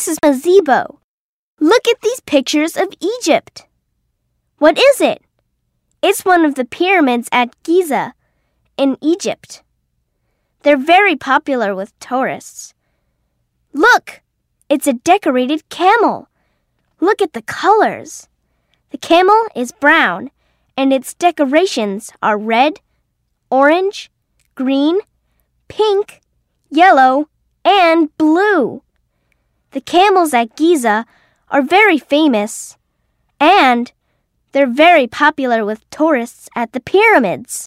This is a gazebo. Look at these pictures of Egypt. What is it? It's one of the pyramids at Giza in Egypt. They're very popular with tourists. Look, it's a decorated camel. Look at the colors. The camel is brown, and its decorations are red, orange, green, pink, yellow, and blue. The camels at Giza are very famous, and they're very popular with tourists at the pyramids.